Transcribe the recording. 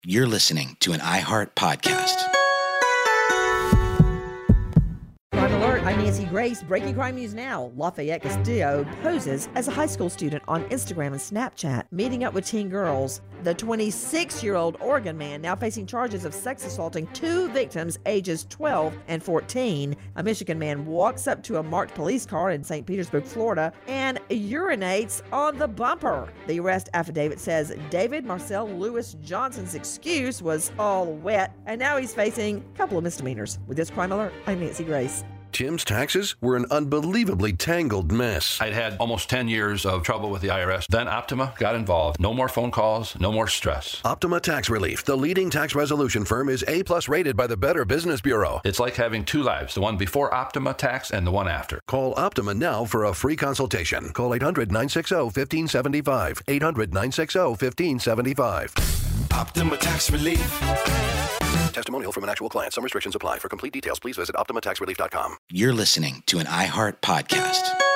You're listening to an iHeart podcast. Crime Alert, I'm Nancy Grace. Breaking crime news now. Lafayette Castillo poses as a high school student on Instagram and Snapchat, meeting up with teen girls. The 26-year-old Oregon man now facing charges of sex assaulting two victims ages 12 and 14. A Michigan man walks up to a marked police car in St. Petersburg, Florida, and urinates on the bumper. The arrest affidavit says David Marcel Lewis Johnson's excuse was all wet, and now he's facing a couple of misdemeanors. With this Crime Alert, I'm Nancy Grace. Tim's taxes were an unbelievably tangled mess. I'd had almost 10 years of trouble with the IRS. Then Optima got involved. No more phone calls, no more stress. Optima Tax Relief, the leading tax resolution firm, is A+ rated by the Better Business Bureau. It's like having two lives, the one before Optima Tax and the one after. Call Optima now for a free consultation. Call 800-960-1575. 800-960-1575. Optima Tax Relief. Testimonial from an actual client. Some restrictions apply. For complete details, please visit OptimaTaxRelief.com. You're listening to an iHeart podcast.